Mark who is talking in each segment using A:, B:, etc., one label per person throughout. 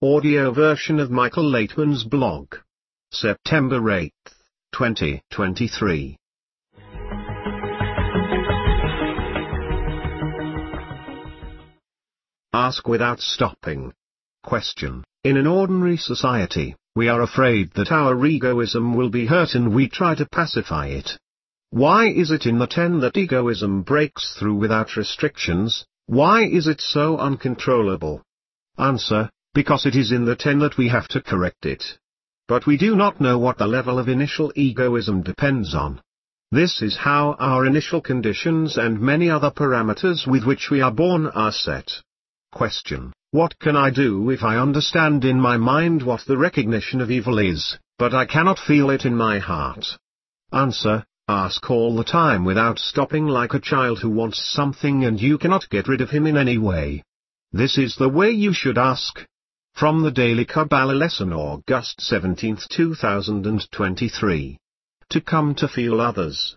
A: Audio version of Michael Laitman's blog. September 8, 2023. Ask without stopping. Question. In an ordinary society, we are afraid that our egoism will be hurt and we try to pacify it. Why is it in the 10 that egoism breaks through without restrictions? Why is it so uncontrollable? Answer. Because it is in the 10 that we have to correct it. But we do not know what the level of initial egoism depends on. This is how our initial conditions and many other parameters with which we are born are set. Question. What can I do if I understand in my mind what the recognition of evil is, but I cannot feel it in my heart? Answer. Ask all the time without stopping like a child who wants something and you cannot get rid of him in any way. This is the way you should ask. From the Daily Kabbalah Lesson, August 17, 2023. To come to feel others.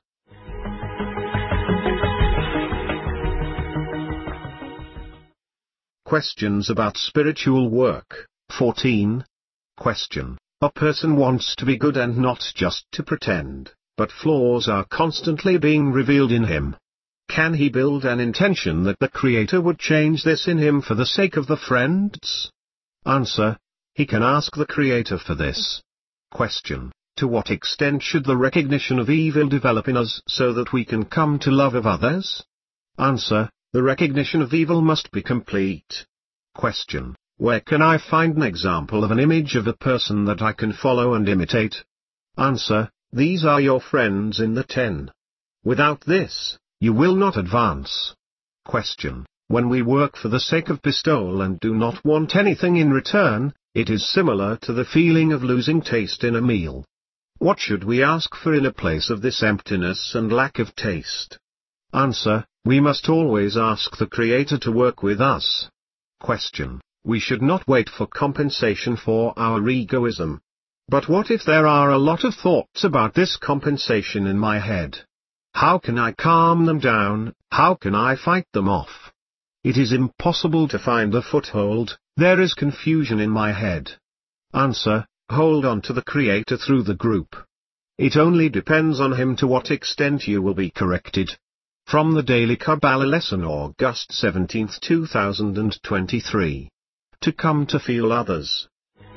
A: Questions about spiritual work. 14. Question. A person wants to be good and not just to pretend, but flaws are constantly being revealed in him. Can he build an intention that the Creator would change this in him for the sake of the friends? Answer. He can ask the Creator for this. Question. To what extent should the recognition of evil develop in us so that we can come to love of others? Answer. The recognition of evil must be complete. Question. Where can I find an example of an image of a person that I can follow and imitate? Answer. These are your friends in the 10. Without this, you will not advance. Question. When we work for the sake of bestowal and do not want anything in return, it is similar to the feeling of losing taste in a meal. What should we ask for in a place of this emptiness and lack of taste? Answer. We must always ask the Creator to work with us. Question. We should not wait for compensation for our egoism. But what if there are a lot of thoughts about this compensation in my head? How can I calm them down? How can I fight them off? It is impossible to find a foothold, there is confusion in my head. Answer. Hold on to the Creator through the group. It only depends on Him to what extent you will be corrected. From the Daily Kabbalah Lesson, August 17, 2023. To come to feel others.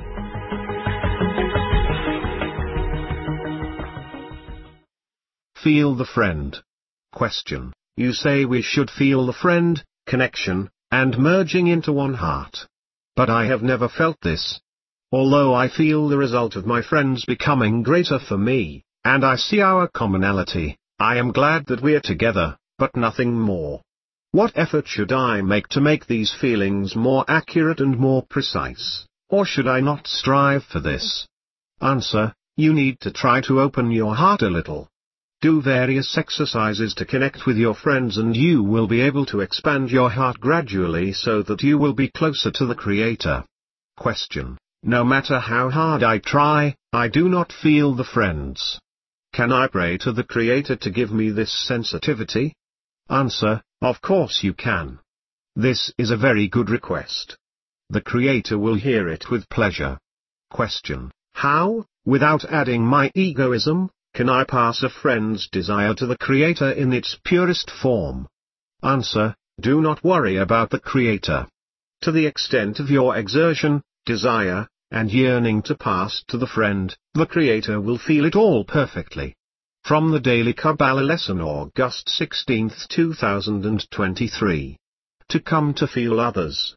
A: Feel the friend. Question. You say we should feel the friend, connection, and merging into one heart. But I have never felt this. Although I feel the result of my friends becoming greater for me, and I see our commonality, I am glad that we're together, but nothing more. What effort should I make to make these feelings more accurate and more precise, or should I not strive for this? Answer. You need to try to open your heart a little. Do various exercises to connect with your friends and you will be able to expand your heart gradually so that you will be closer to the Creator. Question. No matter how hard I try, I do not feel the friends. Can I pray to the Creator to give me this sensitivity? Answer. Of course you can. This is a very good request. The Creator will hear it with pleasure. Question. How, without adding my egoism, can I pass a friend's desire to the Creator in its purest form? Answer. Do not worry about the Creator. To the extent of your exertion, desire, and yearning to pass to the friend, the Creator will feel it all perfectly. From the Daily Kabbalah Lesson, August 16, 2023. To come to feel others.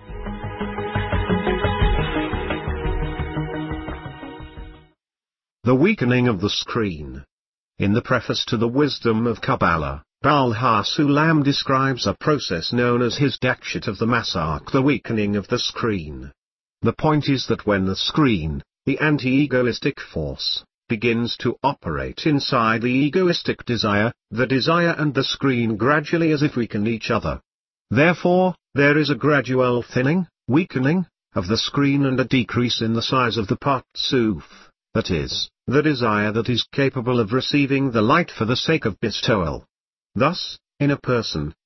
A: The weakening of the screen. In the preface to the Wisdom of Kabbalah, Baal HaSulam describes a process known as his Dakshit of the Masak, the weakening of the screen. The point is that when the screen, the anti-egoistic force, begins to operate inside the egoistic desire, the desire and the screen gradually as if weaken each other. Therefore, there is a gradual thinning, weakening, of the screen and a decrease in the size of the Partsuf, that is, the desire that is capable of receiving the light for the sake of bestowal. Thus, in a person,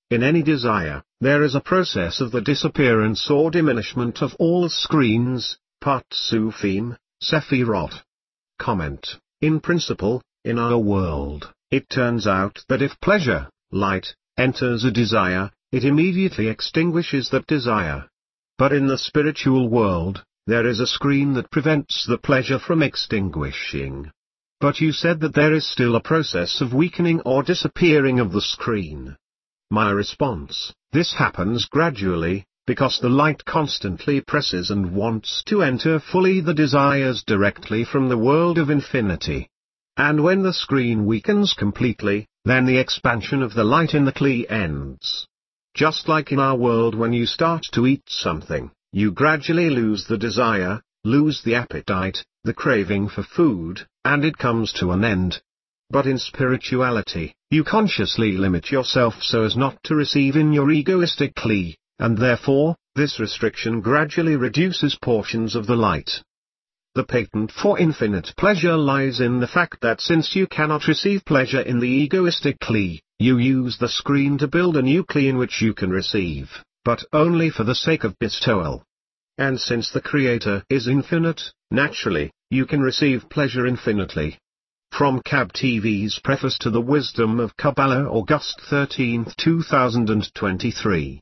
A: In any desire, there is a process of the disappearance or diminishment of all screens, Partsufim, Sephirot. Comment. In principle, in our world, it turns out that if pleasure, light, enters a desire, it immediately extinguishes that desire. But in the spiritual world, there is a screen that prevents the pleasure from extinguishing. But you said that there is still a process of weakening or disappearing of the screen. My response: this happens gradually, because the light constantly presses and wants to enter fully the desires directly from the world of infinity. And when the screen weakens completely, then the expansion of the light in the Kli ends. Just like in our world, when you start to eat something, you gradually lose the desire, lose the appetite, the craving for food, and it comes to an end. But in spirituality, you consciously limit yourself so as not to receive in your egoistic Kli, and therefore, this restriction gradually reduces portions of the light. The patent for infinite pleasure lies in the fact that since you cannot receive pleasure in the egoistic Kli, you use the screen to build a new Kli in which you can receive, but only for the sake of bestowal. And since the Creator is infinite, naturally, you can receive pleasure infinitely. From Cab TV's Preface to the Wisdom of Kabbalah, August 13, 2023.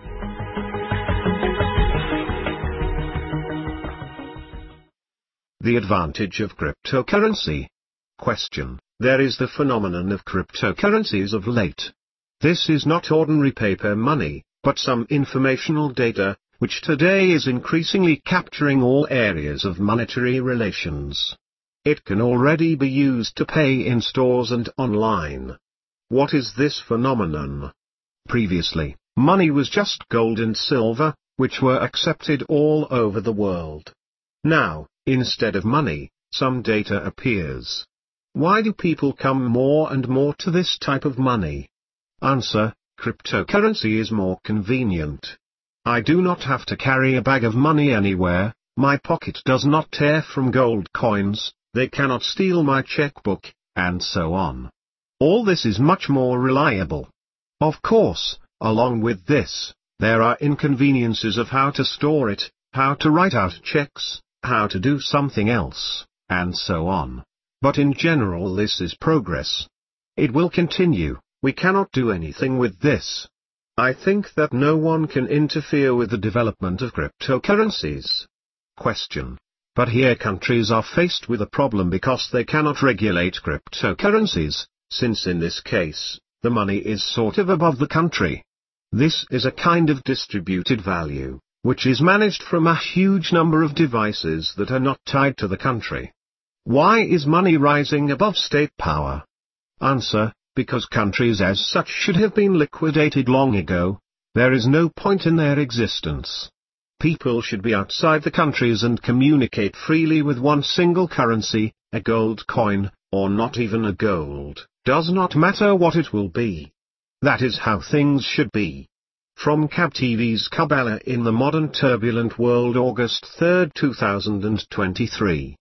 A: The advantage of cryptocurrency. Question. There is the phenomenon of cryptocurrencies of late. This is not ordinary paper money, but some informational data, which today is increasingly capturing all areas of monetary relations. It can already be used to pay in stores and online. What is this phenomenon? Previously, money was just gold and silver, which were accepted all over the world. Now, instead of money, some data appears. Why do people come more and more to this type of money? Answer: cryptocurrency is more convenient. I do not have to carry a bag of money anywhere, my pocket does not tear from gold coins, they cannot steal my checkbook, and so on. All this is much more reliable. Of course, along with this, there are inconveniences of how to store it, how to write out checks, how to do something else, and so on. But in general, this is progress. It will continue. We cannot do anything with this. I think that no one can interfere with the development of cryptocurrencies. Question. But here countries are faced with a problem because they cannot regulate cryptocurrencies, since in this case, the money is sort of above the country. This is a kind of distributed value, which is managed from a huge number of devices that are not tied to the country. Why is money rising above state power? Answer: because countries as such should have been liquidated long ago. There is no point in their existence. People should be outside the countries and communicate freely with one single currency, a gold coin, or not even a gold, does not matter what it will be. That is how things should be. From Cab TV's Kabbalah in the Modern Turbulent World, August 3, 2023.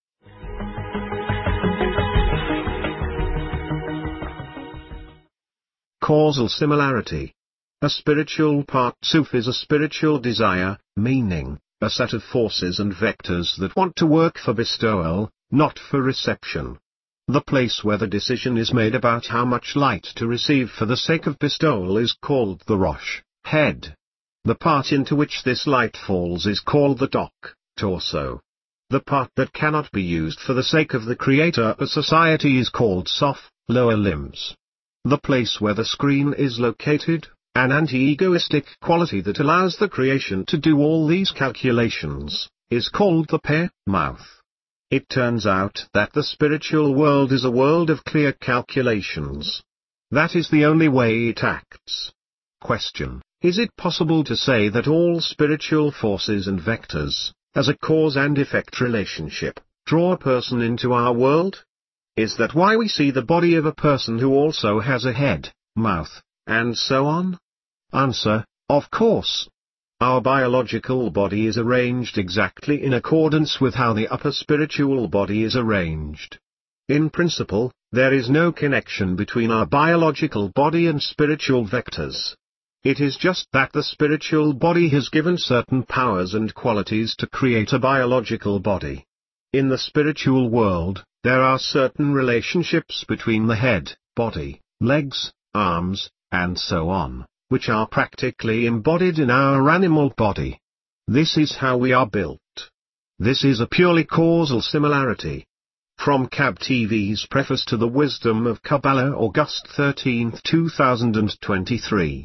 A: Causal similarity. A spiritual partsuf is a spiritual desire, meaning, a set of forces and vectors that want to work for bestowal, not for reception. The place where the decision is made about how much light to receive for the sake of bestowal is called the Rosh, head. The part into which this light falls is called the Tok, torso. The part that cannot be used for the sake of the Creator or society is called Sof, lower limbs. The place where the screen is located, an anti-egoistic quality that allows the creation to do all these calculations, is called the Peh, mouth. It turns out that the spiritual world is a world of clear calculations. That is the only way it acts. Question. Is it possible to say that all spiritual forces and vectors, as a cause and effect relationship, draw a person into our world? Is that why we see the body of a person who also has a head, mouth, and so on? Answer: of course. Our biological body is arranged exactly in accordance with how the upper spiritual body is arranged. In principle, there is no connection between our biological body and spiritual vectors. It is just that the spiritual body has given certain powers and qualities to create a biological body. In the spiritual world, there are certain relationships between the head, body, legs, arms, and so on, which are practically embodied in our animal body. This is how we are built. This is a purely causal similarity. From Cab TV's Preface to the Wisdom of Kabbalah, August 13, 2023.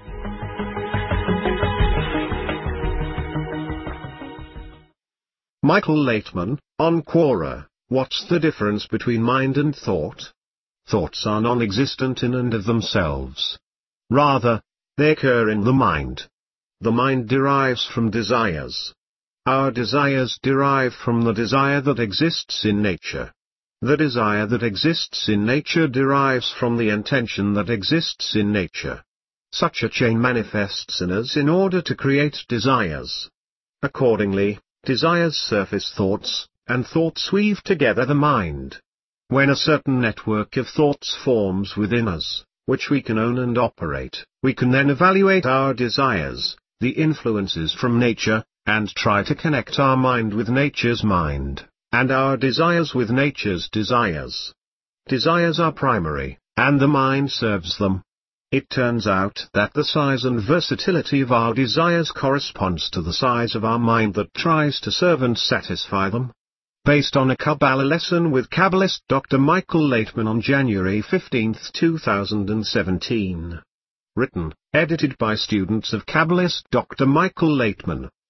A: Michael Laitman, on Quora, what's the difference between mind and thought? Thoughts are non-existent in and of themselves. Rather, they occur in the mind. The mind derives from desires. Our desires derive from the desire that exists in nature. The desire that exists in nature derives from the intention that exists in nature. Such a chain manifests in us in order to create desires. Accordingly, desires surface thoughts, and thoughts weave together the mind. When a certain network of thoughts forms within us, which we can own and operate, we can then evaluate our desires, the influences from nature, and try to connect our mind with nature's mind, and our desires with nature's desires. Desires are primary, and the mind serves them. It turns out that the size and versatility of our desires corresponds to the size of our mind that tries to serve and satisfy them. Based on a Kabbalah lesson with Kabbalist Dr. Michael Laitman on January 15, 2017. Written, edited by students of Kabbalist Dr. Michael Laitman.